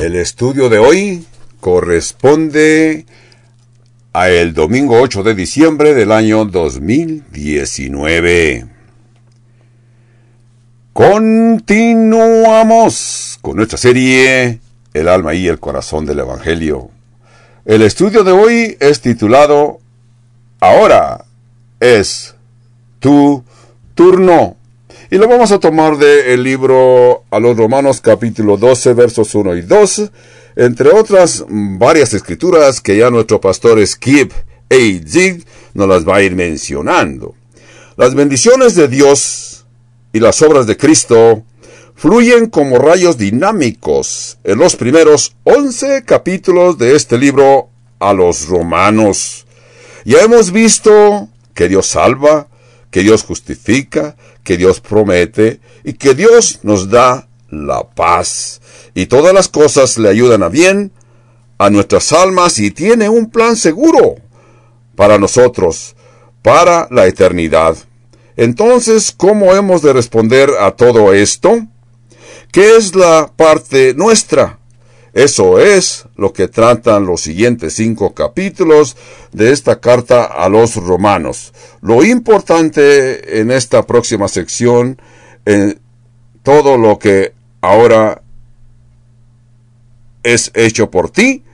El estudio de hoy corresponde a el domingo 8 de diciembre del año 2019. Continuamos con nuestra serie El alma y el corazón del Evangelio. El estudio de hoy es titulado Ahora es tu turno. Y lo vamos a tomar del libro a los Romanos capítulo 12 versos 1 y 2, entre otras varias escrituras que ya nuestro pastor Skip A. Zig nos las va a ir mencionando. Las bendiciones de Dios y las obras de Cristo fluyen como rayos dinámicos en los primeros 11 capítulos de este libro a los Romanos. Ya hemos visto que Dios salva, que Dios justifica, que Dios promete y que Dios nos da la paz. Y todas las cosas le ayudan a bien a nuestras almas y tiene un plan seguro para nosotros, para la eternidad. Entonces, ¿cómo hemos de responder a todo esto? ¿Qué es la parte nuestra? Eso es lo que tratan los siguientes 5 capítulos de esta carta a los Romanos. Lo importante en esta próxima sección, en todo lo que ahora es hecho por ti,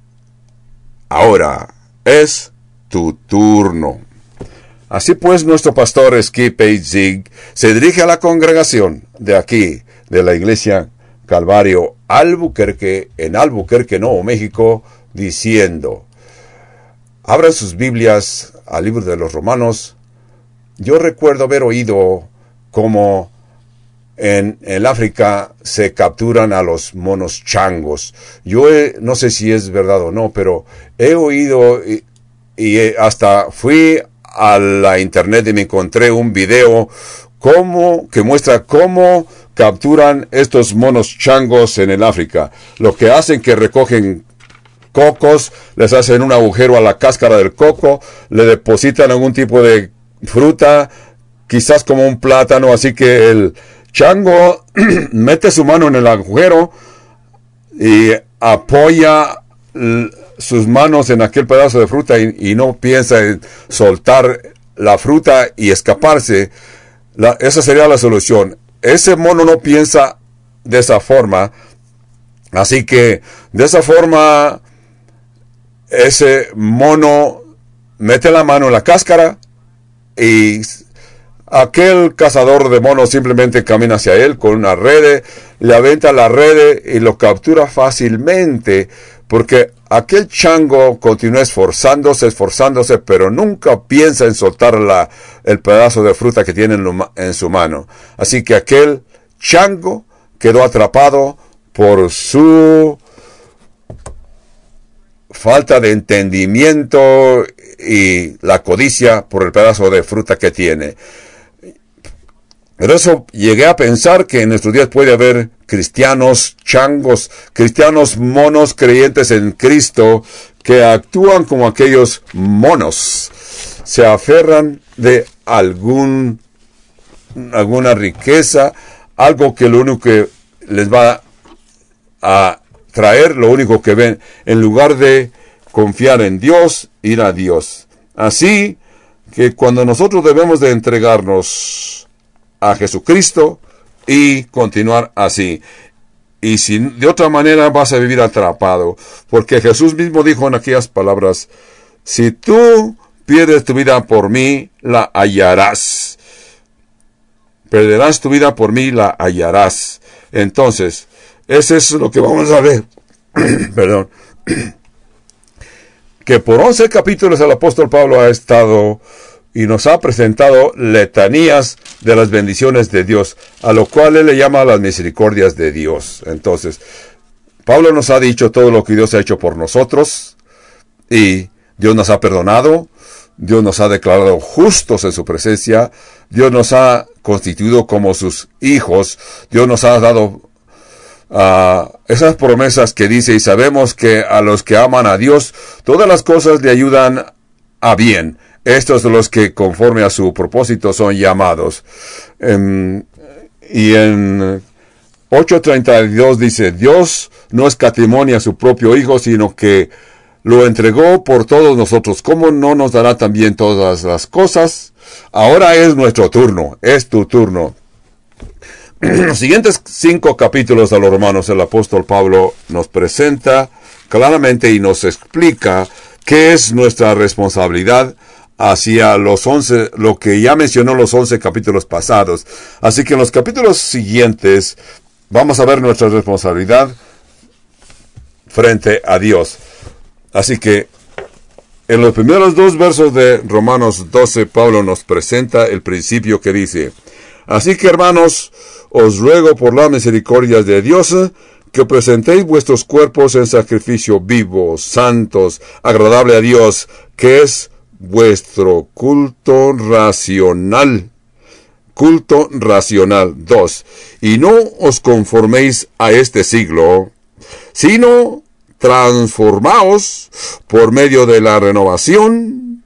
ahora es tu turno. Así pues, nuestro pastor Skip A. Zig se dirige a la congregación de aquí, de la iglesia Calvario Albuquerque, en Albuquerque, Nuevo México, diciendo: abran sus Biblias al libro de los Romanos. Yo recuerdo haber oído cómo en el África se capturan a los monos changos. Yo no sé si es verdad o no, pero he oído y hasta fui a la internet y me encontré un video que muestra cómo capturan estos monos changos en el África. Lo que hacen que recogen cocos, les hacen un agujero a la cáscara del coco, le depositan algún tipo de fruta, quizás como un plátano, así que el chango mete su mano en el agujero y apoya sus manos en aquel pedazo de fruta y no piensa en soltar la fruta y escaparse. Esa sería la solución. Ese mono no piensa de esa forma, así que de esa forma ese mono mete la mano en la cáscara y aquel cazador de monos simplemente camina hacia él con una red, le aventa la red y lo captura fácilmente, porque aquel chango continúa esforzándose, pero nunca piensa en soltar el pedazo de fruta que tiene en su mano. Así que aquel chango quedó atrapado por su falta de entendimiento y la codicia por el pedazo de fruta que tiene. Pero eso llegué a pensar que en nuestros días puede haber cristianos changos, cristianos monos creyentes en Cristo que actúan como aquellos monos. Se aferran de alguna riqueza, algo que lo único que les va a traer, lo único que ven, en lugar de confiar en Dios, ir a Dios. Así que cuando nosotros debemos de entregarnos a Jesucristo y continuar así. Y si de otra manera vas a vivir atrapado, porque Jesús mismo dijo en aquellas palabras: si tú pierdes tu vida por mí, la hallarás. Perderás tu vida por mí, la hallarás. Entonces, eso es lo que vamos a ver. Perdón. Que por 11 capítulos el apóstol Pablo ha estado y nos ha presentado letanías de las bendiciones de Dios, a lo cual él le llama las misericordias de Dios. Entonces, Pablo nos ha dicho todo lo que Dios ha hecho por nosotros, y Dios nos ha perdonado, Dios nos ha declarado justos en su presencia, Dios nos ha constituido como sus hijos, Dios nos ha dado esas promesas que dice: y sabemos que a los que aman a Dios, todas las cosas le ayudan a bien. Estos son los que conforme a su propósito son llamados. Y en 8:32 dice, Dios no escatimó a su propio Hijo, sino que lo entregó por todos nosotros. ¿Cómo no nos dará también todas las cosas? Ahora es nuestro turno, es tu turno. Los siguientes 5 capítulos a los Romanos, el apóstol Pablo nos presenta claramente y nos explica qué es nuestra responsabilidad hacia los 11, lo que ya mencionó los 11 capítulos pasados. Así que en los capítulos siguientes vamos a ver nuestra responsabilidad frente a Dios. Así que en los primeros 2 versos de Romanos 12, Pablo nos presenta el principio que dice, así que hermanos, os ruego por las misericordias de Dios que presentéis vuestros cuerpos en sacrificio vivo, santos, agradable a Dios, que es vuestro culto racional. Culto racional. 2. Y no os conforméis a este siglo, sino transformaos por medio de la renovación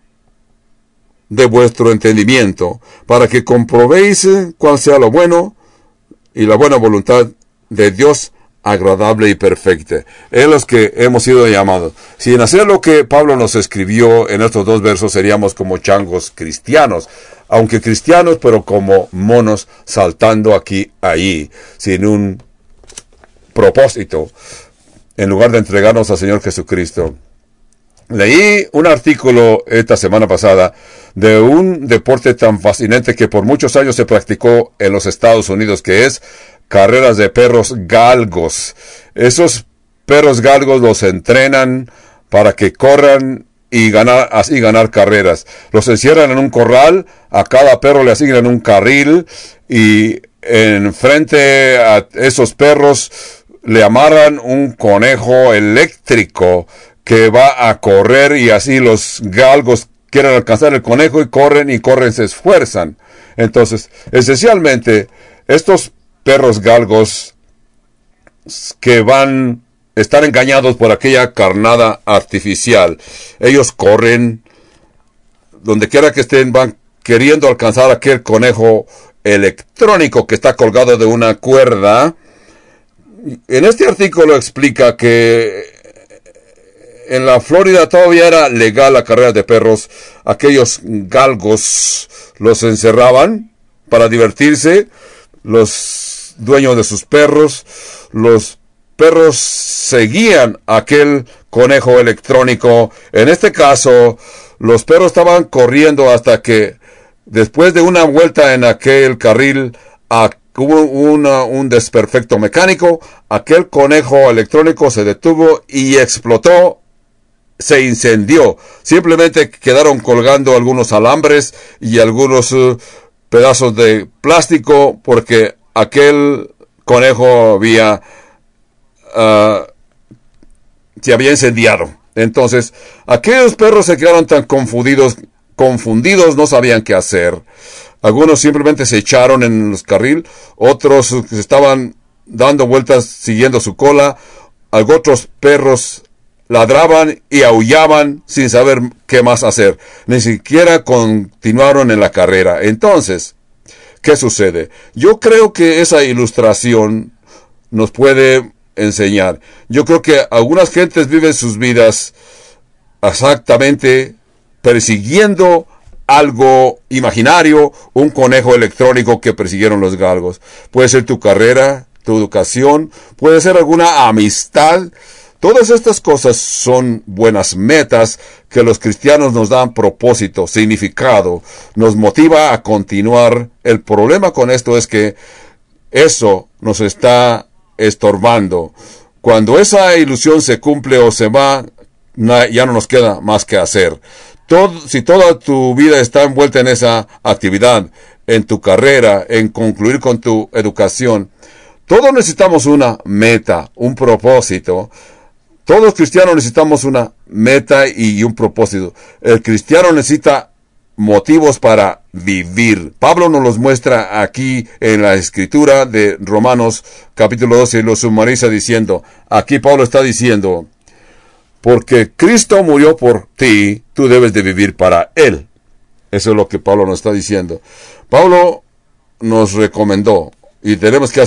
de vuestro entendimiento, para que comprobéis cuál sea lo bueno y la buena voluntad de Dios, agradable y perfecta. Es los que hemos sido llamados. Si en hacer lo que Pablo nos escribió en estos 2 versos seríamos como changos cristianos, aunque cristianos, pero como monos saltando aquí, allí, sin un propósito, en lugar de entregarnos al Señor Jesucristo. Leí un artículo esta semana pasada de un deporte tan fascinante que por muchos años se practicó en los Estados Unidos, que es carreras de perros galgos. Esos perros galgos los entrenan para que corran y así ganar carreras. Los encierran en un corral, a cada perro le asignan un carril y enfrente a esos perros le amarran un conejo eléctrico que va a correr, y así los galgos quieren alcanzar el conejo y corren, se esfuerzan. Entonces, esencialmente, estos perros galgos que están engañados por aquella carnada artificial. Ellos corren, donde quiera que estén, van queriendo alcanzar aquel conejo electrónico que está colgado de una cuerda. En este artículo explica que en la Florida todavía era legal la carrera de perros. Aquellos galgos los encerraban para divertirse. Los dueños de sus perros, los perros seguían aquel conejo electrónico. En este caso, los perros estaban corriendo hasta que, después de una vuelta en aquel carril, hubo un desperfecto mecánico. Aquel conejo electrónico se detuvo y explotó. Se incendió. Simplemente quedaron colgando algunos alambres y algunos pedazos de plástico, porque aquel conejo se había incendiado. Entonces, aquellos perros se quedaron tan confundidos, no sabían qué hacer. Algunos simplemente se echaron en los carril, otros estaban dando vueltas siguiendo su cola, otros perros ladraban y aullaban sin saber qué más hacer. Ni siquiera continuaron en la carrera. Entonces, ¿qué sucede? Yo creo que esa ilustración nos puede enseñar. Yo creo que algunas gentes viven sus vidas exactamente persiguiendo algo imaginario, un conejo electrónico que persiguieron los galgos. Puede ser tu carrera, tu educación, puede ser alguna amistad. Todas estas cosas son buenas metas que los cristianos nos dan propósito, significado, nos motiva a continuar. El problema con esto es que eso nos está estorbando. Cuando esa ilusión se cumple o se va, ya no nos queda más que hacer. Si toda tu vida está envuelta en esa actividad, en tu carrera, en concluir con tu educación, todos necesitamos una meta, un propósito. Todos cristianos necesitamos una meta y un propósito. El cristiano necesita motivos para vivir. Pablo nos los muestra aquí en la escritura de Romanos capítulo 12 y lo sumariza diciendo, aquí Pablo está diciendo, porque Cristo murió por ti, tú debes de vivir para Él. Eso es lo que Pablo nos está diciendo. Pablo nos recomendó, y tenemos que hacer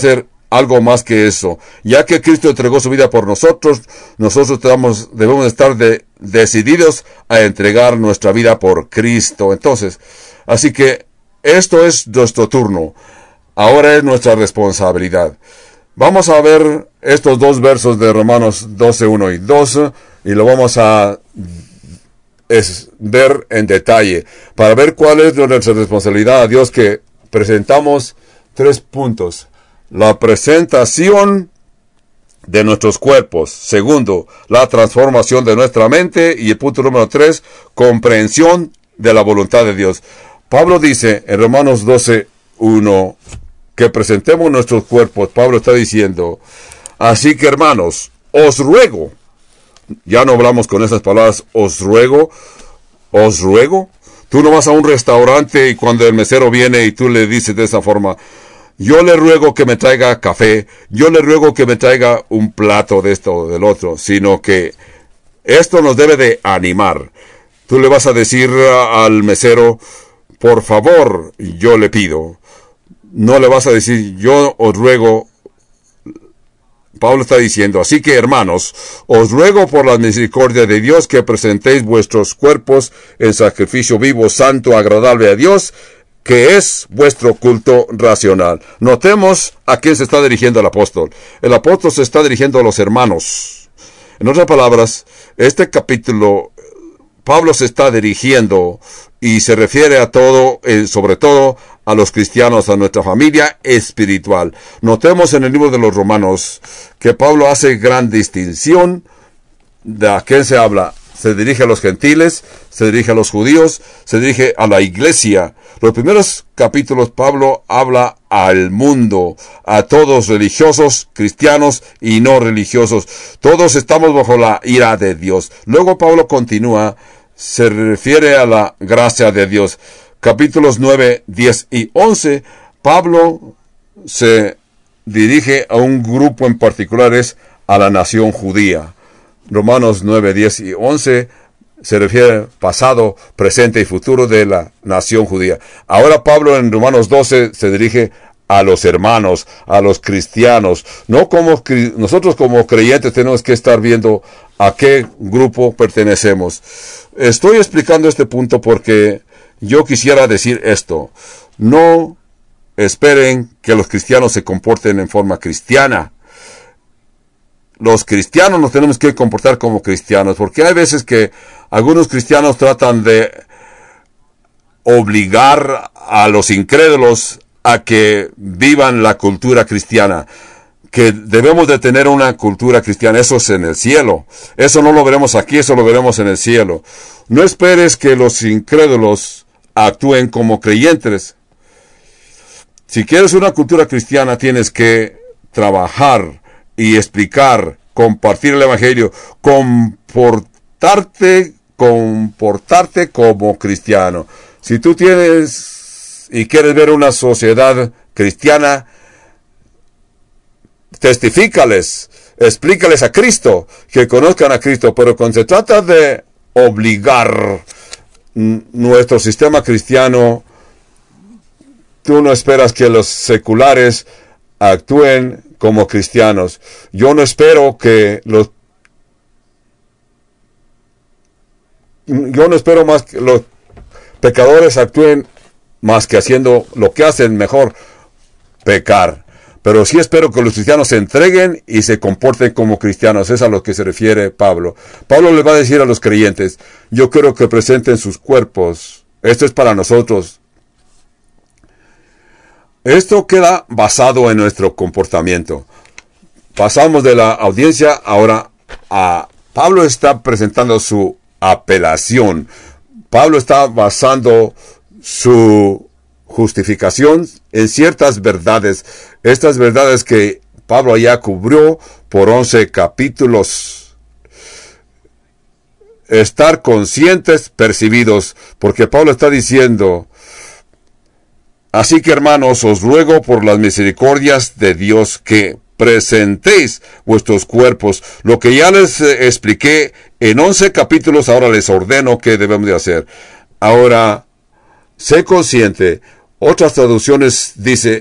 algo más que eso. Ya que Cristo entregó su vida por nosotros, nosotros debemos estar decididos a entregar nuestra vida por Cristo. Entonces, así que esto es nuestro turno. Ahora es nuestra responsabilidad. Vamos a ver estos dos versos de Romanos 12, 1 y 2, y lo vamos a ver en detalle, para ver cuál es nuestra responsabilidad a Dios, que presentamos 3 puntos. La presentación de nuestros cuerpos. Segundo, la transformación de nuestra mente. Y el punto número 3, comprensión de la voluntad de Dios. Pablo dice en Romanos 12, 1, que presentemos nuestros cuerpos. Pablo está diciendo, así que hermanos, os ruego. Ya no hablamos con esas palabras, os ruego. Tú no vas a un restaurante y cuando el mesero viene y tú le dices de esa forma, yo le ruego que me traiga café, yo le ruego que me traiga un plato de esto o del otro, sino que esto nos debe de animar. Tú le vas a decir al mesero, por favor, yo le pido. No le vas a decir, yo os ruego. Pablo está diciendo, así que hermanos, os ruego por la misericordia de Dios que presentéis vuestros cuerpos en sacrificio vivo, santo, agradable a Dios, que es vuestro culto racional. Notemos a quién se está dirigiendo el apóstol. El apóstol se está dirigiendo a los hermanos. En otras palabras, este capítulo, Pablo se está dirigiendo y se refiere a todo, sobre todo a los cristianos, a nuestra familia espiritual. Notemos en el libro de los Romanos que Pablo hace gran distinción de a quién se habla. Se dirige a los gentiles, se dirige a los judíos, se dirige a la iglesia. Los primeros capítulos Pablo habla al mundo, a todos religiosos, cristianos y no religiosos. Todos estamos bajo la ira de Dios. Luego Pablo continúa, se refiere a la gracia de Dios. Capítulos 9, 10 y 11, Pablo se dirige a un grupo en particular, es a la nación judía. Romanos 9, 10 y 11 se refiere pasado, presente y futuro de la nación judía. Ahora Pablo en Romanos 12 se dirige a los hermanos, a los cristianos. No como nosotros como creyentes tenemos que estar viendo a qué grupo pertenecemos. Estoy explicando este punto porque yo quisiera decir esto. No esperen que los cristianos se comporten en forma cristiana. Los cristianos nos tenemos que comportar como cristianos, porque hay veces que algunos cristianos tratan de obligar a los incrédulos a que vivan la cultura cristiana, que debemos de tener una cultura cristiana. Eso es en el cielo. Eso no lo veremos aquí, eso lo veremos en el cielo. No esperes que los incrédulos actúen como creyentes. Si quieres una cultura cristiana, tienes que trabajar y explicar, compartir el evangelio, comportarte como cristiano. Si tú tienes y quieres ver una sociedad cristiana, testifícales, explícales a Cristo, que conozcan a Cristo. Pero cuando se trata de obligar nuestro sistema cristiano, tú no esperas que los seculares actúen como cristianos. Yo no espero más que los pecadores actúen más que haciendo lo que hacen mejor, pecar. Pero sí espero que los cristianos se entreguen y se comporten como cristianos. Es a lo que se refiere Pablo. Pablo le va a decir a los creyentes, yo quiero que presenten sus cuerpos. Esto es para nosotros. Esto queda basado en nuestro comportamiento. Pasamos de la audiencia ahora a Pablo está presentando su apelación. Pablo está basando su justificación en ciertas verdades. Estas verdades que Pablo ya cubrió por 11 capítulos. Estar conscientes, percibidos, porque Pablo está diciendo, así que hermanos, os ruego por las misericordias de Dios que presentéis vuestros cuerpos. Lo que ya les expliqué en 11 capítulos, ahora les ordeno que debemos de hacer. Ahora, sé consciente. Otras traducciones dice,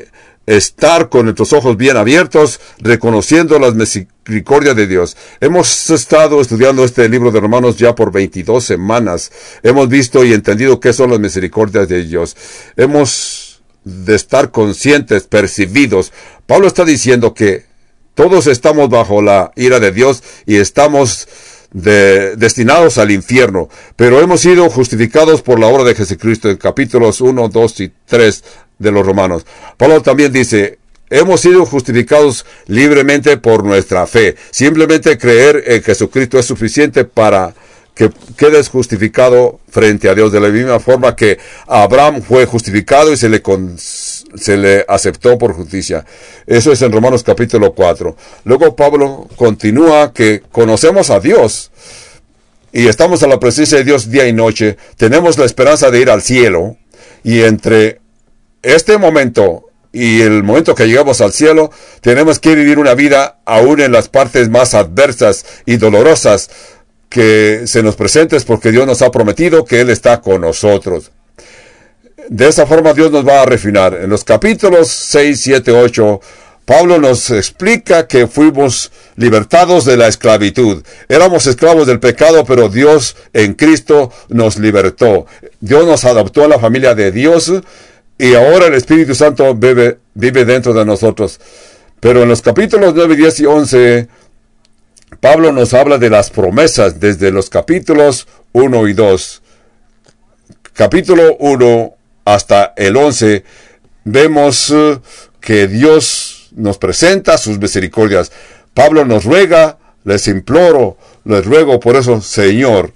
estar con nuestros ojos bien abiertos, reconociendo las misericordias de Dios. Hemos estado estudiando este libro de Romanos ya por 22 semanas. Hemos visto y entendido qué son las misericordias de Dios. Hemos de estar conscientes, percibidos. Pablo está diciendo que todos estamos bajo la ira de Dios y estamos destinados al infierno, pero hemos sido justificados por la obra de Jesucristo en capítulos 1, 2 y 3 de los Romanos. Pablo también dice, hemos sido justificados libremente por nuestra fe. Simplemente creer en Jesucristo es suficiente para que quedes justificado frente a Dios, de la misma forma que Abraham fue justificado y se le aceptó por justicia. Eso es en Romanos capítulo 4. Luego Pablo continúa que conocemos a Dios y estamos en la presencia de Dios día y noche. Tenemos la esperanza de ir al cielo, y entre este momento y el momento que llegamos al cielo, tenemos que vivir una vida aún en las partes más adversas y dolorosas que se nos presentes, porque Dios nos ha prometido que Él está con nosotros. De esa forma Dios nos va a refinar. En los capítulos 6, 7, 8, Pablo nos explica que fuimos libertados de la esclavitud. Éramos esclavos del pecado, pero Dios en Cristo nos libertó. Dios nos adoptó a la familia de Dios, y ahora el Espíritu Santo vive dentro de nosotros. Pero en los capítulos 9, 10 y 11, Pablo nos habla de las promesas desde los capítulos 1 y 2. Capítulo 1 hasta el 11, vemos que Dios nos presenta sus misericordias. Pablo nos ruega, les ruego por eso, Señor,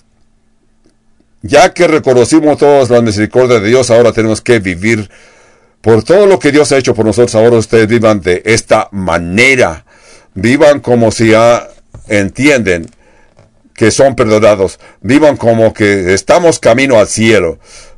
ya que reconocimos todas las misericordias de Dios, ahora tenemos que vivir por todo lo que Dios ha hecho por nosotros. Ahora ustedes vivan de esta manera. Vivan como si ya entienden que son perdonados. Vivan como que estamos camino al cielo.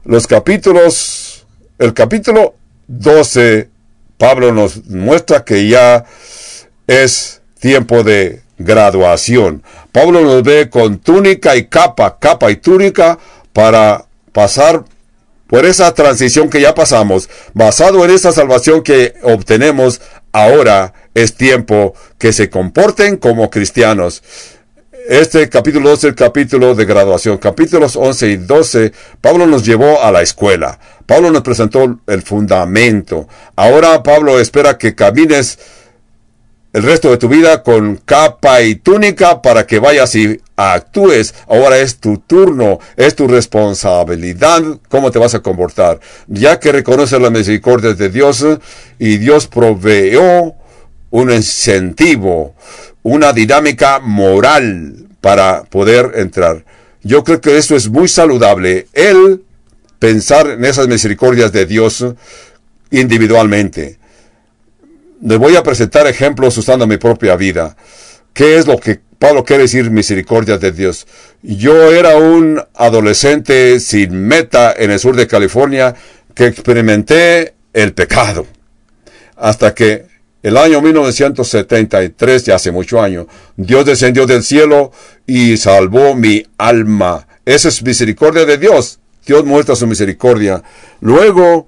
El capítulo 12, Pablo nos muestra que ya es tiempo de graduación. Pablo nos ve con túnica y capa y túnica para pasar por esa transición que ya pasamos. Basado en esa salvación que obtenemos, ahora es tiempo que se comporten como cristianos. Este capítulo 12 es el capítulo de graduación. Capítulos 11 y 12, Pablo nos llevó a la escuela. Pablo nos presentó el fundamento. Ahora Pablo espera que camines el resto de tu vida con capa y túnica para que vayas y actúes. Ahora es tu turno, es tu responsabilidad cómo te vas a comportar. Ya que reconoces la misericordia de Dios, y Dios proveyó un incentivo, una dinámica moral para poder entrar. Yo creo que esto es muy saludable, el pensar en esas misericordias de Dios individualmente. Les voy a presentar ejemplos usando mi propia vida. ¿Qué es lo que Pablo quiere decir misericordia de Dios? Yo era un adolescente sin meta en el sur de California que experimenté el pecado. Hasta que el año 1973, ya hace mucho año, Dios descendió del cielo y salvó mi alma. Esa es misericordia de Dios. Dios muestra su misericordia. Luego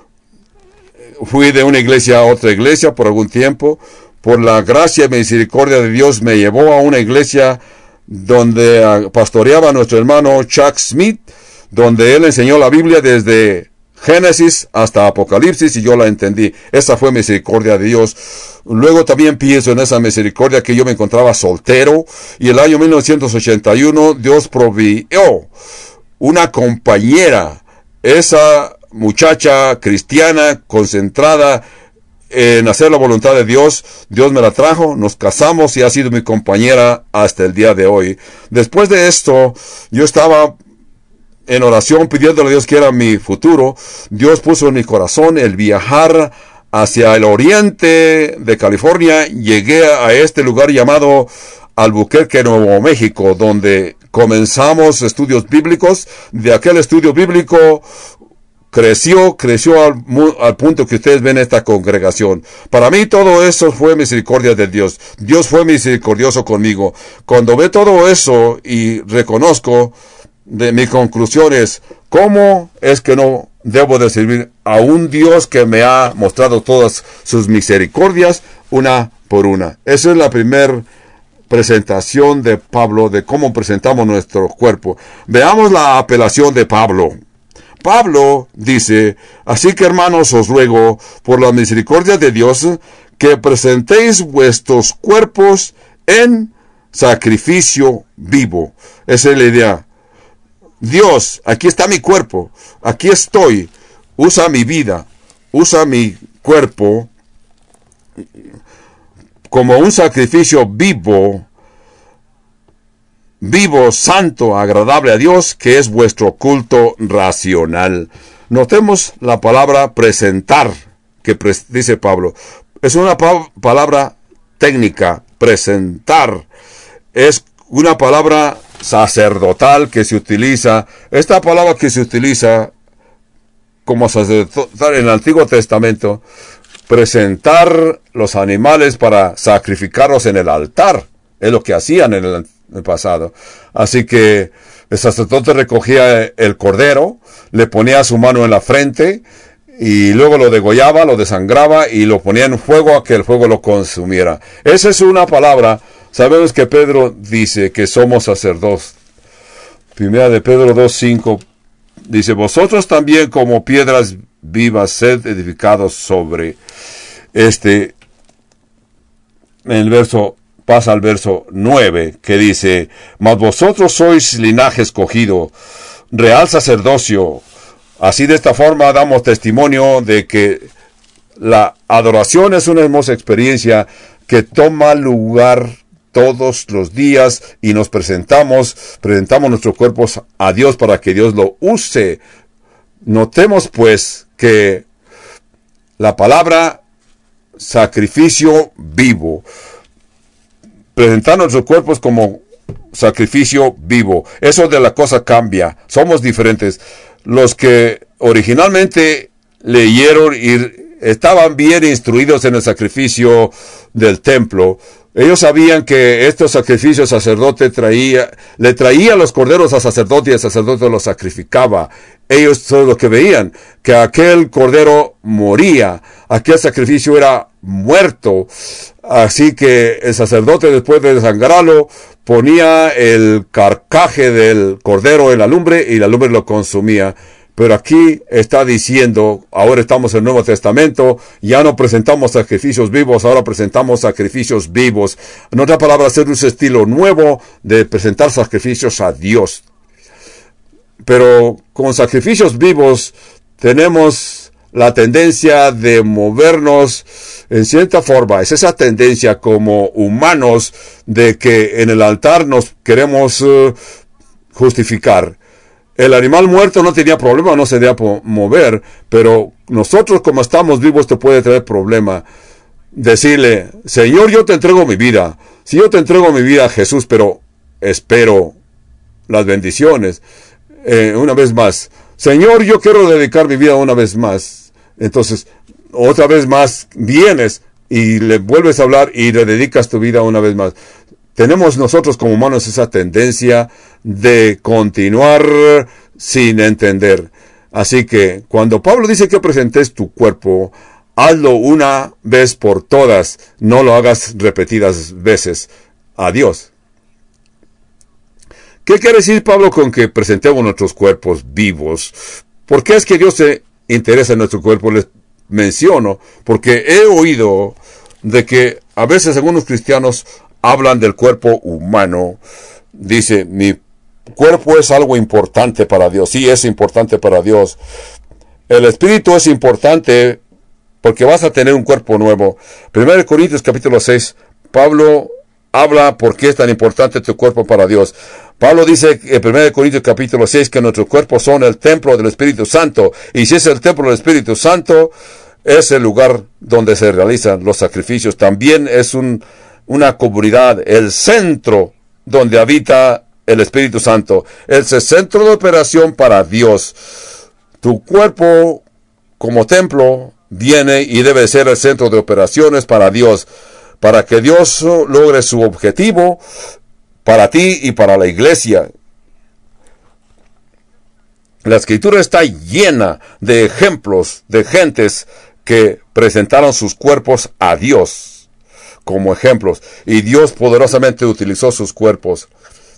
fui de una iglesia a otra iglesia por algún tiempo. Por la gracia y misericordia de Dios me llevó a una iglesia donde pastoreaba nuestro hermano Chuck Smith, donde él enseñó la Biblia desde Génesis hasta Apocalipsis, y yo la entendí. Esa fue misericordia de Dios. Luego también pienso en esa misericordia que yo me encontraba soltero, y el año 1981 Dios proveyó una compañera, esa muchacha cristiana concentrada en hacer la voluntad de Dios. Dios me la trajo, nos casamos y ha sido mi compañera hasta el día de hoy. Después de esto, yo estaba en oración pidiéndole a Dios que era mi futuro. Dios puso en mi corazón el viajar hacia el oriente de California. Llegué a este lugar llamado Albuquerque, Nuevo México, donde comenzamos estudios bíblicos. De aquel estudio bíblico creció al punto que ustedes ven esta congregación. Para mí todo eso fue misericordia de Dios. Dios fue misericordioso conmigo. Cuando ve todo eso y reconozco, de mi conclusión es, ¿cómo es que no debo de servir a un Dios que me ha mostrado todas sus misericordias, una por una. Esa es la primera presentación de Pablo, de cómo presentamos nuestro cuerpo. Veamos la apelación de Pablo. Pablo dice: así que, hermanos, os ruego, por la misericordia de Dios, que presentéis vuestros cuerpos en sacrificio vivo. Esa es la idea. Dios, aquí está mi cuerpo, aquí estoy, usa mi vida, usa mi cuerpo como un sacrificio vivo, santo, agradable a Dios, que es vuestro culto racional. Notemos la palabra presentar, que dice Pablo. Es una palabra técnica, presentar. Es una palabra sacerdotal que se utiliza. Esta palabra que se utiliza como sacerdotal en el Antiguo Testamento, presentar los animales para sacrificarlos en el altar, es lo que hacían en el pasado. Así que el sacerdote recogía el cordero, le ponía su mano en la frente y luego lo degollaba, lo desangraba y lo ponía en fuego a que el fuego lo consumiera. Esa es una palabra. Sabemos que Pedro dice que somos sacerdotes. Primera de Pedro 2:5 dice: vosotros también, como piedras vivas, sed edificados sobre en el verso, pasa al verso 9, que dice: mas vosotros sois linaje escogido, real sacerdocio. Así, de esta forma damos testimonio de que la adoración es una hermosa experiencia que toma lugar todos los días, y nos presentamos nuestros cuerpos a Dios para que Dios lo use. Notemos pues que la palabra sacrificio vivo, presentar nuestros cuerpos como sacrificio vivo, eso de la cosa cambia. Somos diferentes. Los que originalmente leyeron y estaban bien instruidos en el sacrificio del templo, ellos sabían que estos sacrificios el sacerdote le traía los corderos al sacerdote y el sacerdote los sacrificaba. Ellos son los que veían que aquel cordero moría, aquel sacrificio era muerto. Así que el sacerdote, después de desangrarlo, ponía el carcaje del cordero en la lumbre y la lumbre lo consumía. Pero aquí está diciendo, ahora estamos en el Nuevo Testamento, ya no presentamos sacrificios vivos, ahora presentamos sacrificios vivos. En otra palabra, hacer un estilo nuevo de presentar sacrificios a Dios. Pero con sacrificios vivos tenemos la tendencia de movernos en cierta forma. Es esa tendencia como humanos de que en el altar nos queremos justificar. El animal muerto no tenía problema, no se debía mover, pero nosotros, como estamos vivos, te puede traer problema. Decirle: Señor, yo te entrego mi vida. Si yo te entrego mi vida, Jesús, pero espero las bendiciones. Una vez más, Señor, yo quiero dedicar mi vida una vez más. Entonces, otra vez más vienes y le vuelves a hablar y le dedicas tu vida una vez más. Tenemos nosotros como humanos esa tendencia de continuar sin entender. Así que cuando Pablo dice que presentes tu cuerpo, hazlo una vez por todas. No lo hagas repetidas veces a Dios. ¿Qué quiere decir Pablo con que presentemos nuestros cuerpos vivos? ¿Por qué es que Dios se interesa en nuestro cuerpo? Les menciono porque he oído de que a veces algunos cristianos hablan del cuerpo humano. Dice: mi cuerpo es algo importante para Dios. Sí, es importante para Dios. El espíritu es importante porque vas a tener un cuerpo nuevo. 1 Corintios capítulo 6, Pablo habla por qué es tan importante tu cuerpo para Dios. Pablo dice en 1 Corintios capítulo 6 que nuestros cuerpos son el templo del Espíritu Santo. Y si es el templo del Espíritu Santo, es el lugar donde se realizan los sacrificios. También es una comunidad, el centro donde habita el Espíritu Santo. Es el centro de operación para Dios. Tu cuerpo como templo viene y debe ser el centro de operaciones para Dios, para que Dios logre su objetivo para ti y para la iglesia. La Escritura está llena de ejemplos de gentes que presentaron sus cuerpos a Dios como ejemplos, y Dios poderosamente utilizó sus cuerpos.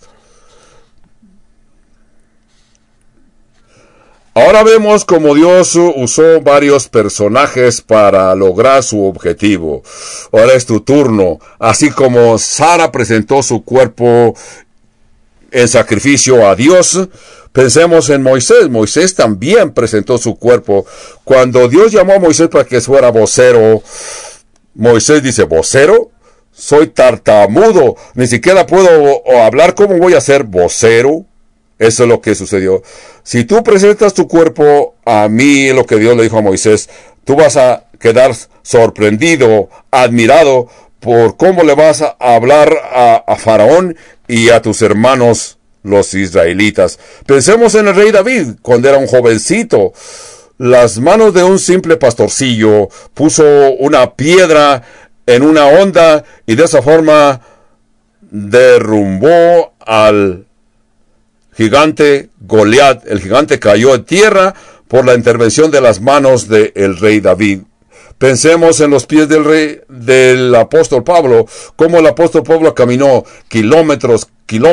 Ahora vemos cómo Dios usó varios personajes para lograr su objetivo. Ahora es tu turno. Así como Sara presentó su cuerpo en sacrificio a Dios, pensemos en Moisés. Moisés también presentó su cuerpo. Cuando Dios llamó a Moisés para que fuera vocero, Moisés dice, ¿vocero? Soy tartamudo. Ni siquiera puedo hablar. ¿Cómo voy a ser vocero? Eso es lo que sucedió. Si tú presentas tu cuerpo a mí, lo que Dios le dijo a Moisés, tú vas a quedar sorprendido, admirado por cómo le vas a hablar a Faraón y a tus hermanos los israelitas. Pensemos en el rey David, cuando era un jovencito. Las manos de un simple pastorcillo puso una piedra en una onda y de esa forma derrumbó al gigante Goliat. El gigante cayó en tierra por la intervención de las manos del rey David. Pensemos en los pies del apóstol Pablo, cómo el apóstol Pablo caminó kilómetros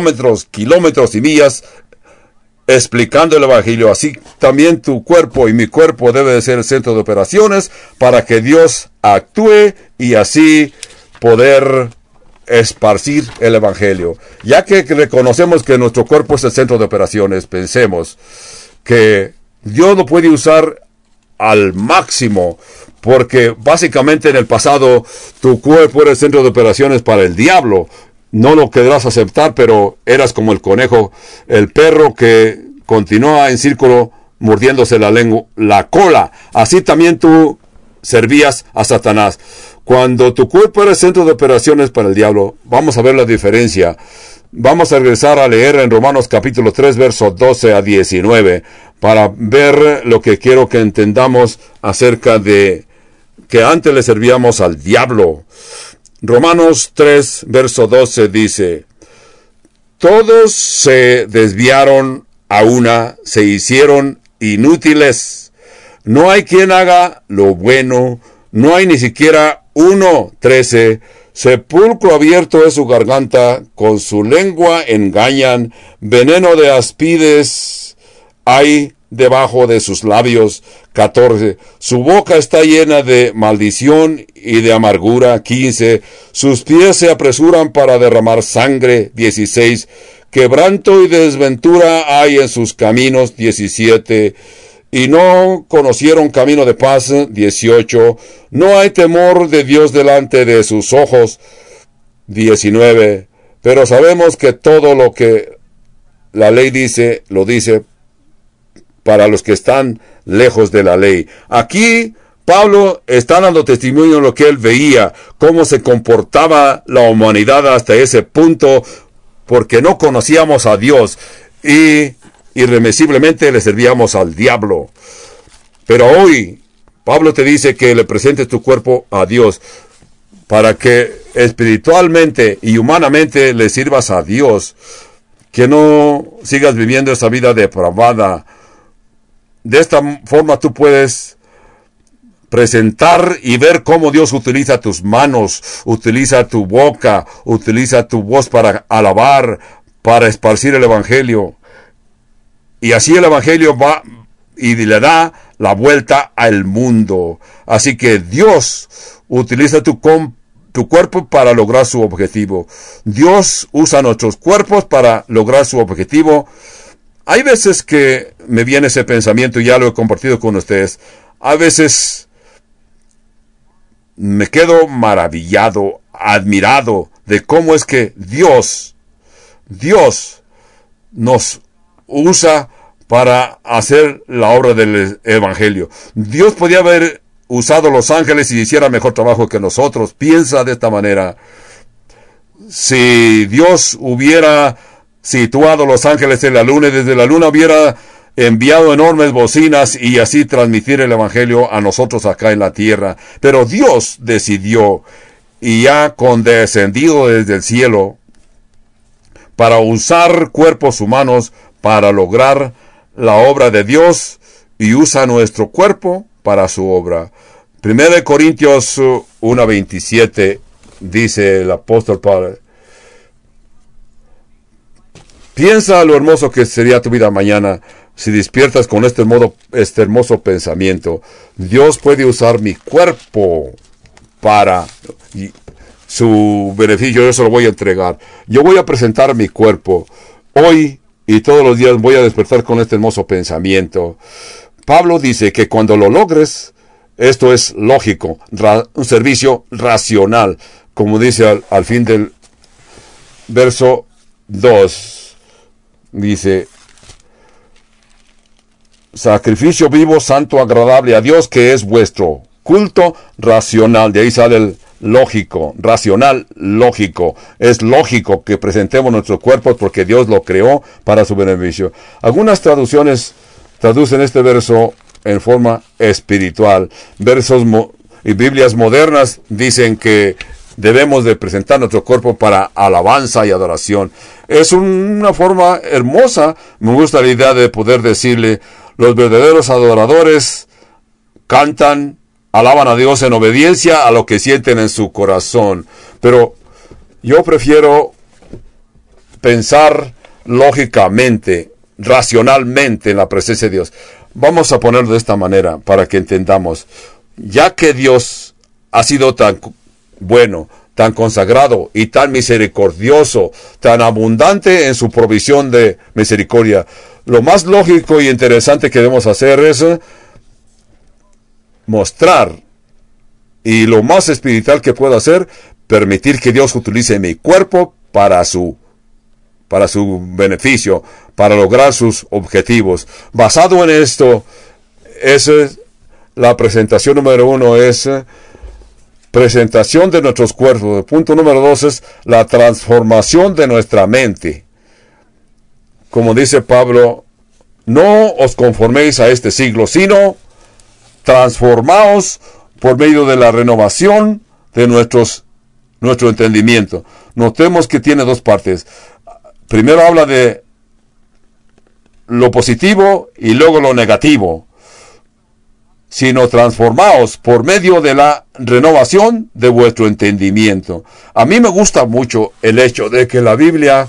y millas explicando el evangelio. Así también tu cuerpo y mi cuerpo debe de ser el centro de operaciones para que Dios actúe y así poder esparcir el evangelio. Ya que reconocemos que nuestro cuerpo es el centro de operaciones, pensemos que Dios lo puede usar al máximo, porque básicamente en el pasado tu cuerpo era el centro de operaciones para el diablo. No lo querrás aceptar, pero eras como el conejo, el perro que continúa en círculo mordiéndose la cola. Así también tú servías a Satanás. Cuando tu cuerpo era el centro de operaciones para el diablo, vamos a ver la diferencia. Vamos a regresar a leer en Romanos capítulo 3, versos 12 a 19, para ver lo que quiero que entendamos acerca de que antes le servíamos al diablo. Romanos 3, verso 12 dice, todos se desviaron a una, se hicieron inútiles. No hay quien haga lo bueno, no hay ni siquiera uno. 13. Sepulcro abierto es su garganta, con su lengua engañan, veneno de áspides hay debajo de sus labios. 14. Su boca está llena de maldición y de amargura. 15. Sus pies se apresuran para derramar sangre. 16. Quebranto y desventura hay en sus caminos. 17. Y no conocieron camino de paz. 18. No hay temor de Dios delante de sus ojos. 19. Pero sabemos que todo lo que la ley dice, lo dice para los que están lejos de la ley. Aquí Pablo está dando testimonio de lo que él veía, cómo se comportaba la humanidad hasta ese punto, porque no conocíamos a Dios y irremisiblemente le servíamos al diablo. Pero hoy Pablo te dice que le presentes tu cuerpo a Dios para que espiritualmente y humanamente le sirvas a Dios, que no sigas viviendo esa vida depravada. De esta forma tú puedes presentar y ver cómo Dios utiliza tus manos, utiliza tu boca, utiliza tu voz para alabar, para esparcir el evangelio. Y así el evangelio va y le da la vuelta al mundo. Así que Dios utiliza tu cuerpo para lograr su objetivo. Dios usa nuestros cuerpos para lograr su objetivo. Hay veces que me viene ese pensamiento, y ya lo he compartido con ustedes. A veces me quedo maravillado, admirado de cómo es que Dios nos usa para hacer la obra del evangelio. Dios podía haber usado los ángeles y hiciera mejor trabajo que nosotros. Piensa de esta manera. Si Dios hubiera situado los ángeles en la luna y desde la luna hubiera enviado enormes bocinas y así transmitir el evangelio a nosotros acá en la tierra. Pero Dios decidió y ha condescendido desde el cielo para usar cuerpos humanos para lograr la obra de Dios y usa nuestro cuerpo para su obra. 1 Corintios 1:27 dice el apóstol Pablo: piensa lo hermoso que sería tu vida mañana si despiertas con este hermoso pensamiento. Dios puede usar mi cuerpo para su beneficio. Yo se lo voy a entregar. Yo voy a presentar mi cuerpo. Hoy y todos los días voy a despertar con este hermoso pensamiento. Pablo dice que cuando lo logres, esto es lógico, un servicio racional, como dice al fin del verso 2. Dice: sacrificio vivo, santo, agradable a Dios, que es vuestro culto racional. De ahí sale el lógico, racional, lógico. Es lógico que presentemos nuestros cuerpos porque Dios lo creó para su beneficio. Algunas traducciones traducen este verso en forma espiritual. Y Biblias modernas dicen que debemos de presentar nuestro cuerpo para alabanza y adoración. Es una forma hermosa. Me gusta la idea de poder decirle: los verdaderos adoradores cantan, alaban a Dios en obediencia a lo que sienten en su corazón. Pero yo prefiero pensar lógicamente, racionalmente en la presencia de Dios. Vamos a ponerlo de esta manera para que entendamos. Ya que Dios ha sido tan bueno, tan consagrado y tan misericordioso, tan abundante en su provisión de misericordia, lo más lógico y interesante que debemos hacer es mostrar, y lo más espiritual que puedo hacer, permitir que Dios utilice mi cuerpo para su beneficio, para lograr sus objetivos. Basado en esto, la presentación número 1 es presentación de nuestros cuerpos. El punto número 2 es la transformación de nuestra mente. Como dice Pablo: no os conforméis a este siglo, sino transformaos por medio de la renovación de nuestro entendimiento. Notemos que tiene dos partes. Primero habla de lo positivo y luego lo negativo. Sino transformaos por medio de la renovación de vuestro entendimiento. A mí me gusta mucho el hecho de que la Biblia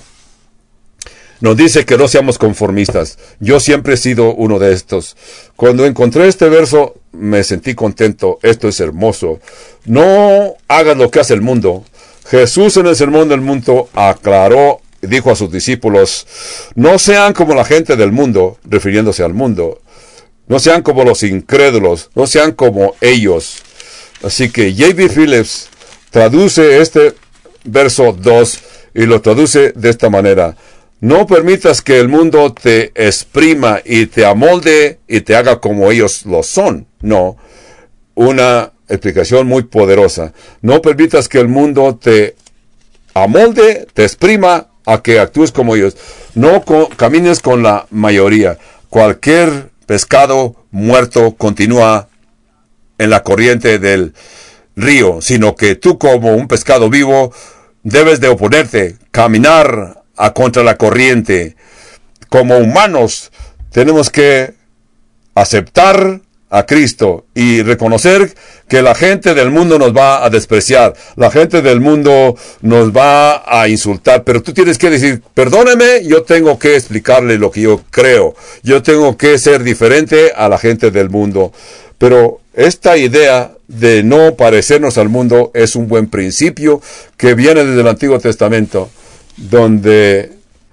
nos dice que no seamos conformistas. Yo siempre he sido uno de estos. Cuando encontré este verso, me sentí contento. Esto es hermoso. No hagas lo que hace el mundo. Jesús en el Sermón del Monte aclaró, dijo a sus discípulos: no sean como la gente del mundo, refiriéndose al mundo. No sean como los incrédulos, no sean como ellos. Así que J.B. Phillips traduce este verso 2 y lo traduce de esta manera: no permitas que el mundo te exprima y te amolde y te haga como ellos lo son. No, una explicación muy poderosa. No permitas que el mundo te amolde, te exprima a que actúes como ellos. No camines con la mayoría. Cualquier pescado muerto continúa en la corriente del río, sino que tú, como un pescado vivo, debes de oponerte, caminar contra la corriente. Como humanos tenemos que aceptar a Cristo y reconocer que la gente del mundo nos va a despreciar, la gente del mundo nos va a insultar, pero tú tienes que decir: perdóneme, yo tengo que explicarle lo que yo creo, yo tengo que ser diferente a la gente del mundo. Pero esta idea de no parecernos al mundo es un buen principio que viene desde el Antiguo Testamento, donde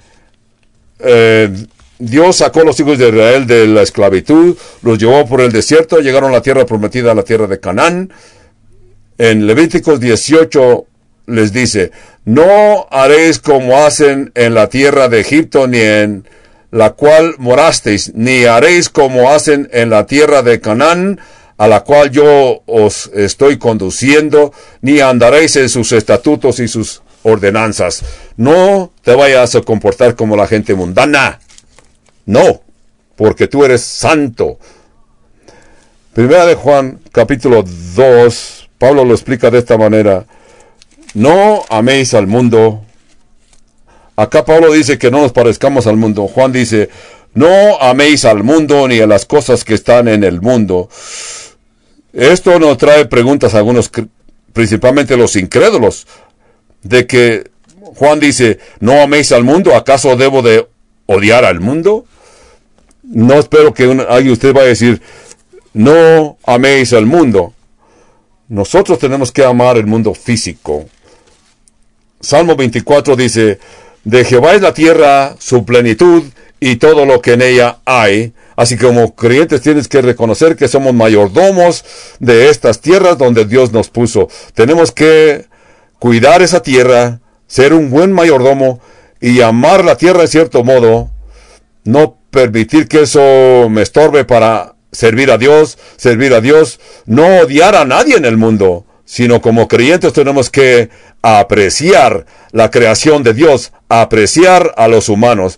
Dios sacó a los hijos de Israel de la esclavitud, los llevó por el desierto, llegaron a la tierra prometida, a la tierra de Canaán. En Levíticos 18 les dice: no haréis como hacen en la tierra de Egipto, ni en la cual morasteis, ni haréis como hacen en la tierra de Canaán, a la cual yo os estoy conduciendo, ni andaréis en sus estatutos y sus ordenanzas. No te vayas a comportar como la gente mundana. No, porque tú eres santo. Primera de Juan, capítulo 2, Pablo lo explica de esta manera: no améis al mundo. Acá Pablo dice que no nos parezcamos al mundo. Juan dice: No améis al mundo ni a las cosas que están en el mundo. Esto nos trae preguntas a algunos, principalmente los incrédulos, de que Juan dice, no améis al mundo, ¿acaso debo de odiar al mundo? No espero que alguien de ustedes vaya a decir, no améis al mundo. Nosotros tenemos que amar el mundo físico. Salmo 24 dice, de Jehová es la tierra, su plenitud y todo lo que en ella hay. Así que como creyentes tienes que reconocer que somos mayordomos de estas tierras donde Dios nos puso. Tenemos que cuidar esa tierra, ser un buen mayordomo y amar la tierra en cierto modo. No permitir que eso me estorbe para servir a Dios, no odiar a nadie en el mundo, sino como creyentes tenemos que apreciar la creación de Dios, apreciar a los humanos.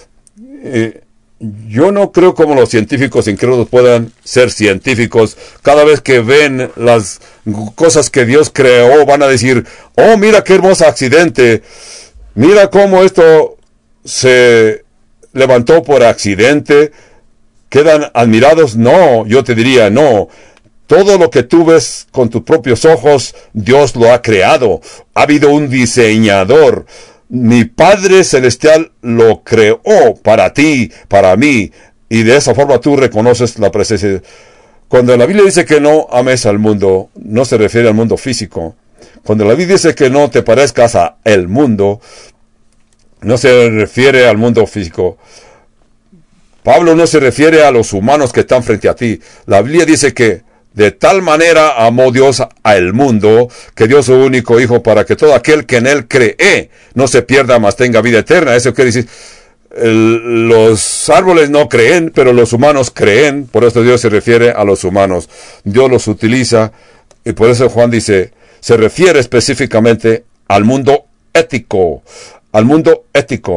Yo no creo como los científicos incrédulos puedan ser científicos. Cada vez que ven las cosas que Dios creó, van a decir, oh, mira qué hermoso accidente. Mira cómo esto se levantó por accidente. ¿Quedan admirados? No, yo te diría, no. Todo lo que tú ves con tus propios ojos, Dios lo ha creado. Ha habido un diseñador. Mi Padre Celestial lo creó para ti, para mí, y de esa forma tú reconoces la presencia. Cuando la Biblia dice que no ames al mundo, no se refiere al mundo físico. Cuando la Biblia dice que no te parezcas a el mundo, no se refiere al mundo físico. Pablo no se refiere a los humanos que están frente a ti. La Biblia dice que de tal manera amó Dios al mundo, que dio su único Hijo para que todo aquel que en Él cree no se pierda, mas tenga vida eterna. Eso quiere decir, los árboles no creen, pero los humanos creen. Por eso Dios se refiere a los humanos. Dios los utiliza, y por eso Juan dice, se refiere específicamente al mundo ético, al mundo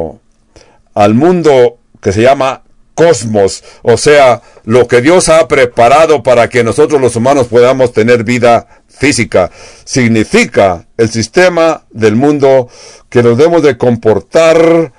que se llama cosmos, o sea, lo que Dios ha preparado para que nosotros los humanos podamos tener vida física. Significa el sistema del mundo que nos debemos de comportar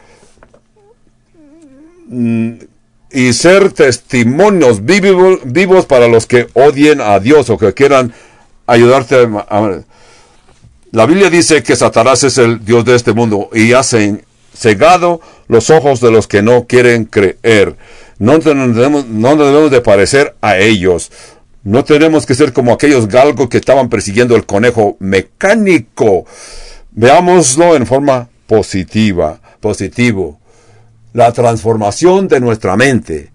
y ser testimonios vivos para los que odien a Dios o que quieran ayudarte a... La Biblia dice que Satanás es el Dios de este mundo y ha cegado los ojos de los que no quieren creer. No debemos de parecer a ellos. No tenemos que ser como aquellos galgos que estaban persiguiendo el conejo mecánico. Veámoslo en forma positivo. La transformación de nuestra mente.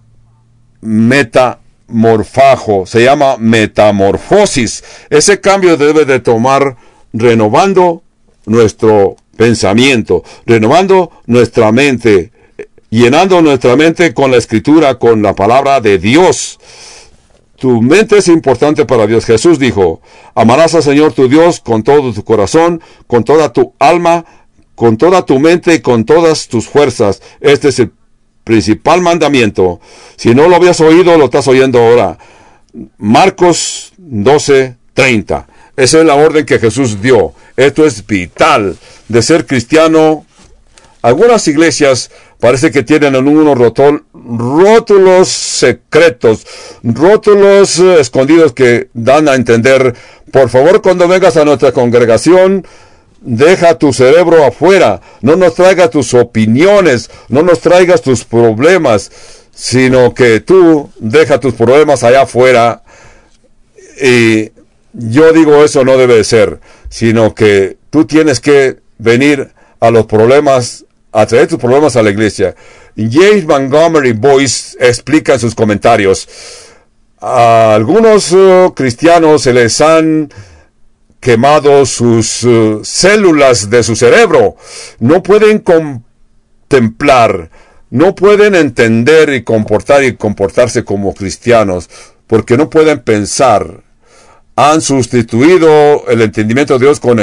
Metamorfajo. Se llama metamorfosis. Ese cambio debe de tomar renovando nuestro pensamiento, renovando nuestra mente, llenando nuestra mente con la Escritura, con la palabra de Dios. Tu mente es importante para Dios. Jesús dijo, amarás al Señor tu Dios con todo tu corazón, con toda tu alma, con toda tu mente y con todas tus fuerzas. Este es el principal mandamiento. Si no lo habías oído, lo estás oyendo ahora. Marcos 12:30. Esa es la orden que Jesús dio. Esto es vital de ser cristiano. Algunas iglesias parece que tienen en unos rótulos secretos, rótulos escondidos que dan a entender, por favor, cuando vengas a nuestra congregación, deja tu cerebro afuera, no nos traigas tus opiniones, no nos traigas tus problemas, sino que tú deja tus problemas allá afuera. Y yo digo, eso no debe ser, sino que tú tienes que venir a los problemas, a traer tus problemas a la iglesia. James Montgomery Boyce explica en sus comentarios, a algunos cristianos se les han quemado sus células de su cerebro. No pueden contemplar, no pueden entender y comportarse como cristianos, porque no pueden pensar. Han sustituido el entendimiento de Dios con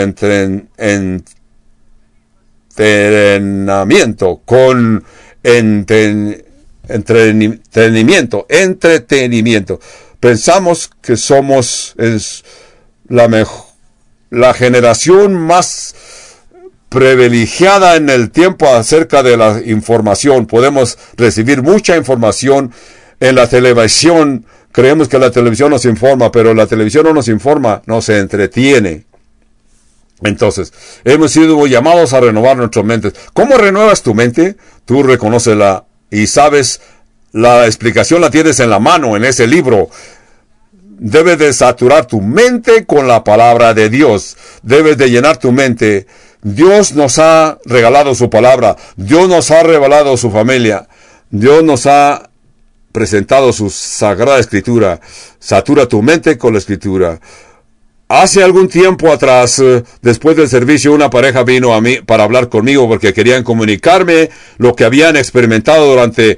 entrenamiento, con entretenimiento. Pensamos que somos la generación más privilegiada en el tiempo acerca de la información. Podemos recibir mucha información en la televisión. Creemos que la televisión nos informa, pero la televisión no nos informa, nos entretiene. Entonces, hemos sido llamados a renovar nuestras mentes. ¿Cómo renuevas tu mente? Tú reconoces y sabes, la explicación la tienes en la mano, en ese libro. Debes de saturar tu mente con la palabra de Dios. Debes de llenar tu mente. Dios nos ha regalado su palabra. Dios nos ha revelado su familia. Dios nos ha presentado su sagrada escritura. Satura tu mente con la escritura. Hace algún tiempo atrás, después del servicio, una pareja vino a mí para hablar conmigo porque querían comunicarme lo que habían experimentado durante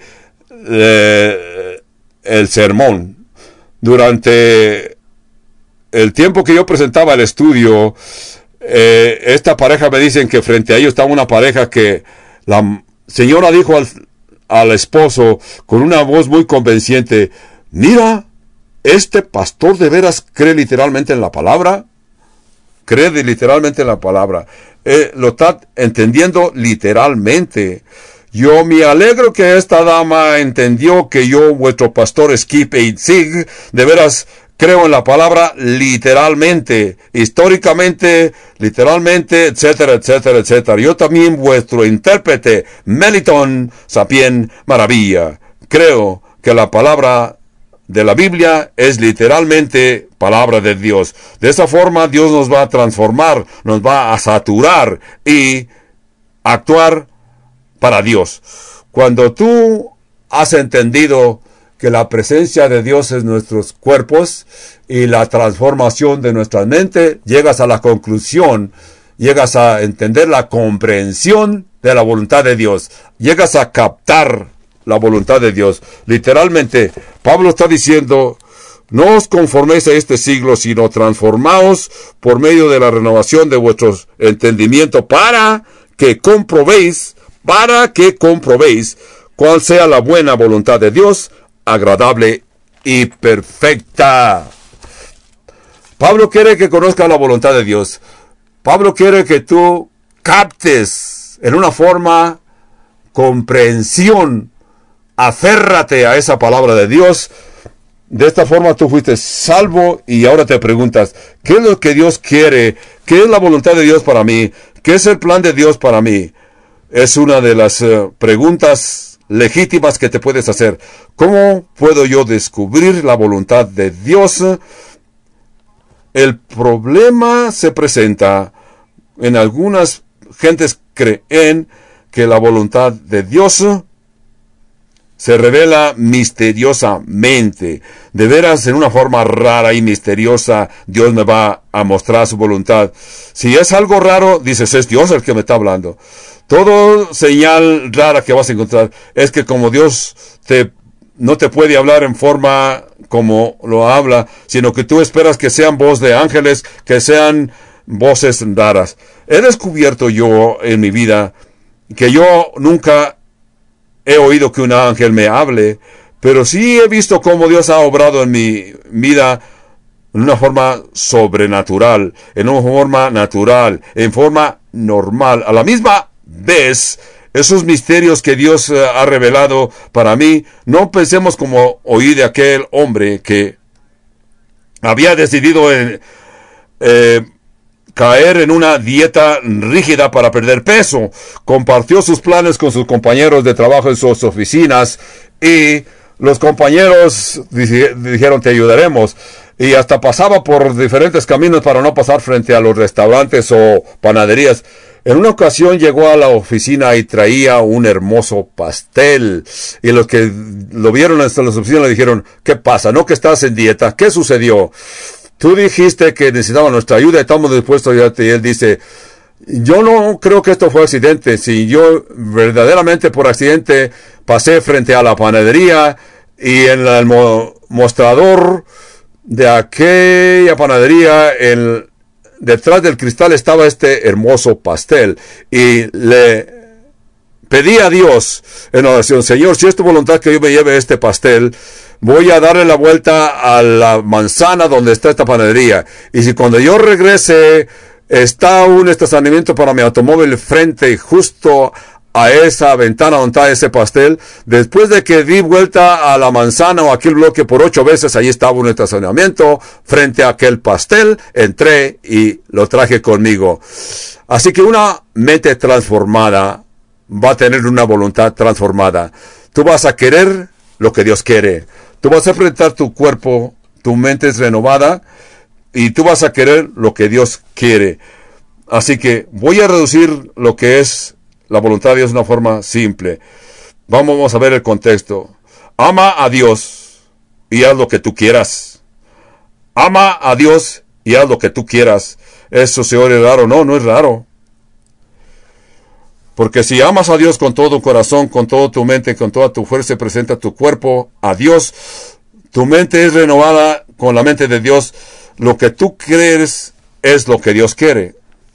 el sermón. Durante el tiempo que yo presentaba el estudio, esta pareja me dicen que frente a ellos estaba una pareja que la señora dijo al esposo con una voz muy convenciente: mira, este pastor de veras cree literalmente en la palabra. Cree literalmente en la palabra. Lo está entendiendo literalmente. Yo me alegro que esta dama entendió que yo, vuestro pastor Skip Heitzig, de veras creo en la palabra literalmente, históricamente, literalmente, etcétera, etcétera, etcétera. Yo también, vuestro intérprete, Meliton Sapien Maravilla, creo que la palabra de la Biblia es literalmente palabra de Dios. De esa forma Dios nos va a transformar, nos va a saturar y actuar para Dios. Cuando tú has entendido que la presencia de Dios en nuestros cuerpos y la transformación de nuestra mente, llegas a la conclusión, llegas a entender la comprensión de la voluntad de Dios, llegas a captar la voluntad de Dios. Literalmente, Pablo está diciendo: no os conforméis a este siglo, sino transformaos por medio de la renovación de vuestro entendimiento, para que comprobéis cuál sea la buena voluntad de Dios, agradable y perfecta. Pablo quiere que conozcas la voluntad de Dios. Pablo quiere que tú captes en una forma comprensión. Aférrate a esa palabra de Dios. De esta forma tú fuiste salvo y ahora te preguntas: ¿qué es lo que Dios quiere? ¿Qué es la voluntad de Dios para mí? ¿Qué es el plan de Dios para mí? Es una de las preguntas legítimas que te puedes hacer. ¿Cómo puedo yo descubrir la voluntad de Dios? El problema se presenta en algunas gentes creen que la voluntad de Dios se revela misteriosamente. De veras, en una forma rara y misteriosa, Dios me va a mostrar su voluntad. Si es algo raro, dices: es Dios el que me está hablando. Todo señal rara que vas a encontrar es que como Dios no te puede hablar en forma como lo habla, sino que tú esperas que sean voz de ángeles, que sean voces raras. He descubierto yo en mi vida que yo nunca he oído que un ángel me hable, pero sí he visto cómo Dios ha obrado en mi vida en una forma sobrenatural, en una forma natural, en forma normal. A la misma vez, esos misterios que Dios ha revelado para mí, no pensemos como oí de aquel hombre que había decidido caer en una dieta rígida para perder peso. Compartió sus planes con sus compañeros de trabajo en sus oficinas y los compañeros dijeron: te ayudaremos. Y hasta pasaba por diferentes caminos para no pasar frente a los restaurantes o panaderías. En una ocasión llegó a la oficina y traía un hermoso pastel. Y los que lo vieron en las oficinas le dijeron: ¿qué pasa? ¿No que estás en dieta? ¿Qué sucedió? Tú dijiste que necesitaba nuestra ayuda y estamos dispuestos a ayudarte. Y él dice: yo no creo que esto fue accidente. Si yo verdaderamente por accidente pasé frente a la panadería y en el mostrador de aquella panadería, detrás del cristal estaba este hermoso pastel. Y le pedí a Dios en oración: Señor, si es tu voluntad que yo me lleve este pastel, voy a darle la vuelta a la manzana donde está esta panadería. Y si cuando yo regrese está un estacionamiento para mi automóvil frente justo a esa ventana donde está ese pastel. Después de que di vuelta a la manzana o aquel bloque por 8 veces, ahí estaba un estacionamiento frente a aquel pastel. Entré y lo traje conmigo. Así que una mente transformada va a tener una voluntad transformada. Tú vas a querer lo que Dios quiere. Tú vas a enfrentar tu cuerpo, tu mente es renovada y tú vas a querer lo que Dios quiere. Así que voy a reducir lo que es la voluntad de Dios de una forma simple. Vamos a ver el contexto. Ama a Dios y haz lo que tú quieras. Ama a Dios y haz lo que tú quieras. ¿Eso se oye raro? No, no es raro. Porque si amas a Dios con todo tu corazón, con toda tu mente, con toda tu fuerza, presenta tu cuerpo a Dios, tu mente es renovada con la mente de Dios. Lo que tú crees es lo que Dios quiere.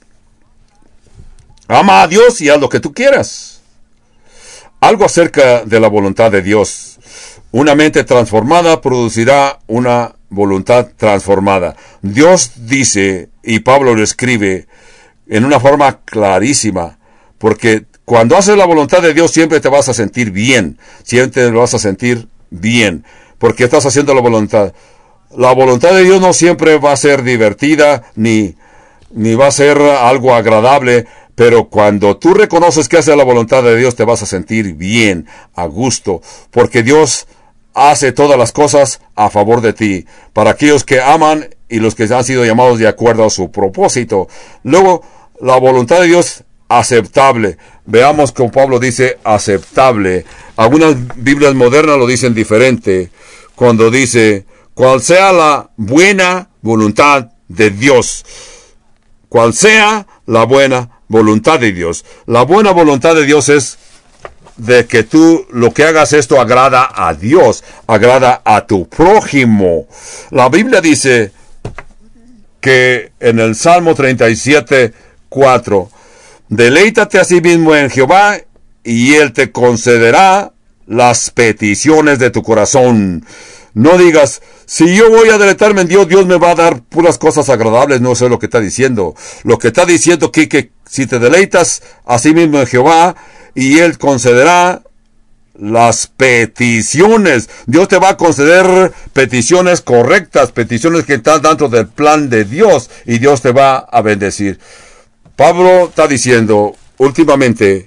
Ama a Dios y haz lo que tú quieras. Algo acerca de la voluntad de Dios. Una mente transformada producirá una voluntad transformada. Dios dice, y Pablo lo escribe en una forma clarísima, porque cuando haces la voluntad de Dios siempre te vas a sentir bien, siempre te vas a sentir bien, porque estás haciendo la voluntad. La voluntad de Dios no siempre va a ser divertida, ni va a ser algo agradable, pero cuando tú reconoces que haces la voluntad de Dios te vas a sentir bien, a gusto, porque Dios hace todas las cosas a favor de ti, para aquellos que aman y los que han sido llamados de acuerdo a su propósito. Luego, la voluntad de Dios aceptable. Veamos cómo Pablo dice aceptable. Algunas Biblias modernas lo dicen diferente. Cuando dice, cual sea la buena voluntad de Dios. Cual sea la buena voluntad de Dios. La buena voluntad de Dios es de que tú lo que hagas esto agrada a Dios, agrada a tu prójimo. La Biblia dice que en el Salmo 37:4, deleítate a sí mismo en Jehová y Él te concederá las peticiones de tu corazón. No digas, si yo voy a deleitarme en Dios, Dios me va a dar puras cosas agradables. No sé lo que está diciendo. Lo que está diciendo aquí que si te deleitas a sí mismo en Jehová y Él concederá las peticiones. Dios te va a conceder peticiones correctas, peticiones que están dentro del plan de Dios y Dios te va a bendecir. Pablo está diciendo últimamente,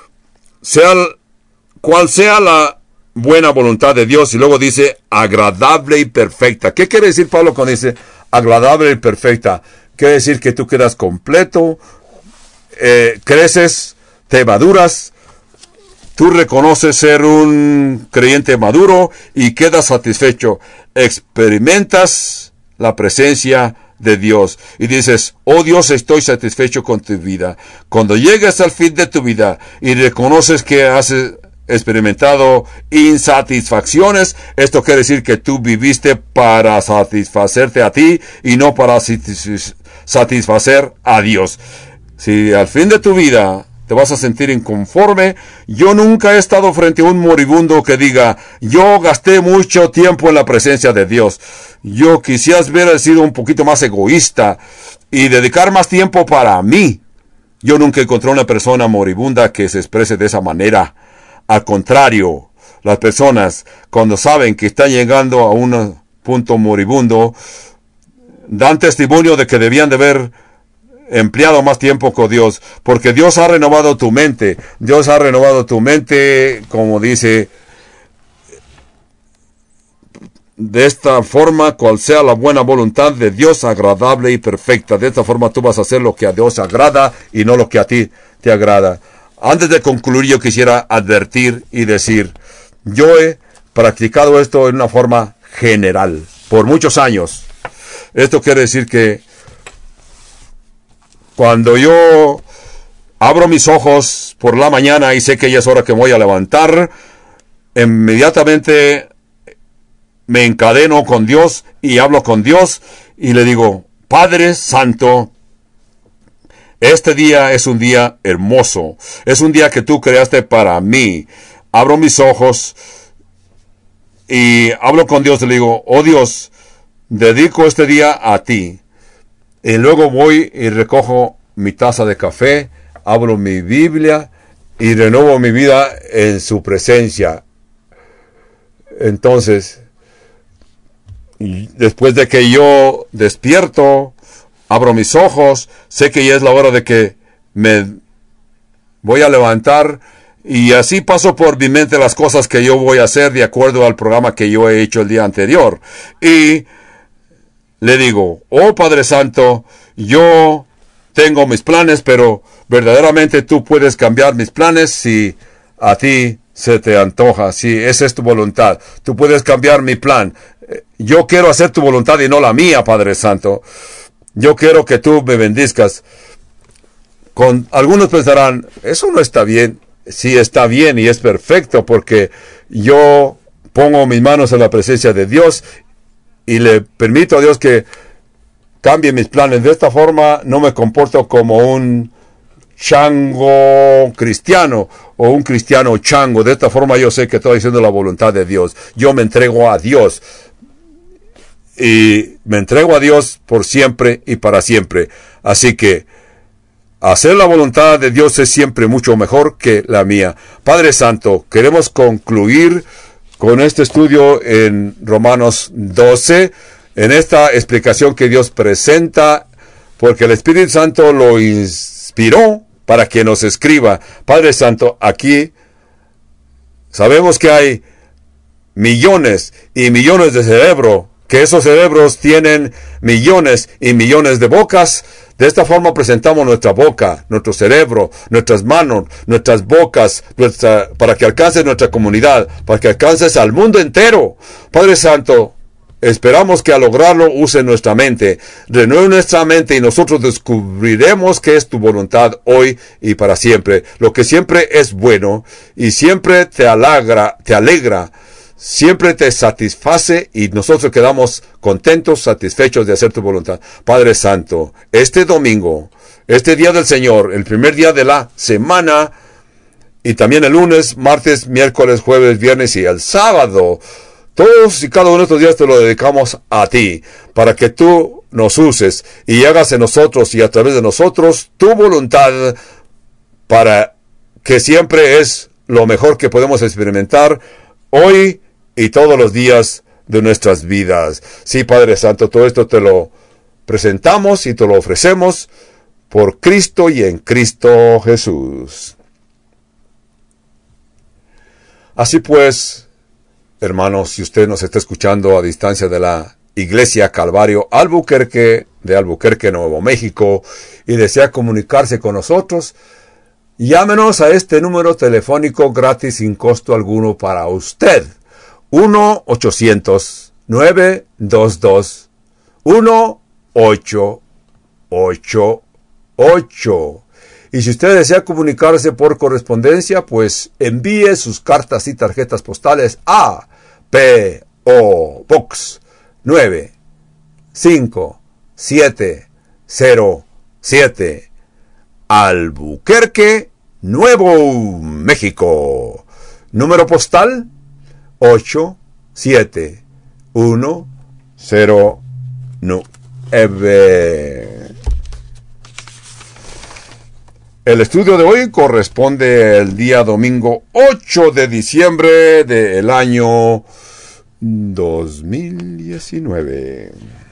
cual sea la buena voluntad de Dios, y luego dice agradable y perfecta. ¿Qué quiere decir Pablo cuando dice agradable y perfecta? Quiere decir que tú quedas completo, creces, te maduras, tú reconoces ser un creyente maduro y quedas satisfecho. Experimentas la presencia de Dios y dices, oh Dios, estoy satisfecho con tu vida. Cuando llegues al fin de tu vida y reconoces que has experimentado insatisfacciones, esto quiere decir que tú viviste para satisfacerte a ti y no para satisfacer a Dios. Si al fin de tu vida te vas a sentir inconforme, yo nunca he estado frente a un moribundo que diga, yo gasté mucho tiempo en la presencia de Dios. Yo quizás hubiera sido un poquito más egoísta y dedicar más tiempo para mí. Yo nunca encontré una persona moribunda que se exprese de esa manera. Al contrario, las personas, cuando saben que están llegando a un punto moribundo, dan testimonio de que debían de haber empleado más tiempo con Dios, porque Dios ha renovado tu mente. Dios ha renovado tu mente, como dice, de esta forma, cual sea la buena voluntad de Dios, agradable y perfecta. De esta forma tú vas a hacer lo que a Dios agrada y no lo que a ti te agrada. Antes de concluir, yo quisiera advertir y decir, yo he practicado esto en una forma general por muchos años. Esto quiere decir que cuando yo abro mis ojos por la mañana y sé que ya es hora que me voy a levantar, inmediatamente me encadeno con Dios y hablo con Dios y le digo, Padre Santo, este día es un día hermoso, es un día que tú creaste para mí. Abro mis ojos y hablo con Dios y le digo, oh Dios, dedico este día a ti. y luego voy y recojo mi taza de café, abro mi Biblia y renuevo mi vida en su presencia. Entonces, después de que yo despierto, abro mis ojos, sé que ya es la hora de que me voy a levantar, y así paso por mi mente las cosas que yo voy a hacer de acuerdo al programa que yo he hecho el día anterior. Y le digo, oh Padre Santo, yo tengo mis planes, pero verdaderamente tú puedes cambiar mis planes si a ti se te antoja, si esa es tu voluntad. Tú puedes cambiar mi plan. Yo quiero hacer tu voluntad y no la mía, Padre Santo. Yo quiero que tú me bendizcas. Algunos pensarán, eso no está bien. Sí está bien y es perfecto, porque yo pongo mis manos en la presencia de Dios y le permito a Dios que cambie mis planes. De esta forma no me comporto como un chango cristiano o un cristiano chango. De esta forma yo sé que estoy haciendo la voluntad de Dios. Yo me entrego a Dios. Y me entrego a Dios por siempre y para siempre. Así que hacer la voluntad de Dios es siempre mucho mejor que la mía. Padre Santo, queremos concluir con este estudio en Romanos 12, en esta explicación que Dios presenta, porque el Espíritu Santo lo inspiró para que nos escriba. Padre Santo, aquí sabemos que hay millones y millones de cerebros, que esos cerebros tienen millones y millones de bocas. De esta forma presentamos nuestra boca, nuestro cerebro, nuestras manos, nuestras bocas, para que alcance nuestra comunidad, para que alcances al mundo entero. Padre Santo, esperamos que al lograrlo use nuestra mente, renueve nuestra mente, y nosotros descubriremos que es tu voluntad hoy y para siempre. Lo que siempre es bueno y siempre te alegra, siempre te satisface, y nosotros quedamos contentos, satisfechos de hacer tu voluntad. Padre Santo, este domingo, este día del Señor, el primer día de la semana, y también el lunes, martes, miércoles, jueves, viernes y el sábado, todos y cada uno de estos días te lo dedicamos a ti, para que tú nos uses y hagas en nosotros y a través de nosotros tu voluntad, para que siempre es lo mejor que podemos experimentar hoy y todos los días de nuestras vidas. Sí, Padre Santo, todo esto te lo presentamos y te lo ofrecemos por Cristo y en Cristo Jesús. Así pues, hermanos, si usted nos está escuchando a distancia de la Iglesia Calvario Albuquerque, de Albuquerque, Nuevo México, y desea comunicarse con nosotros, llámenos a este número telefónico gratis sin costo alguno para usted. 1-800-922-1888. Y si usted desea comunicarse por correspondencia, pues envíe sus cartas y tarjetas postales a P.O. Box 95707, Albuquerque, Nuevo México. Número postal 87109. El estudio de hoy corresponde al día domingo 8 de diciembre del año 2019.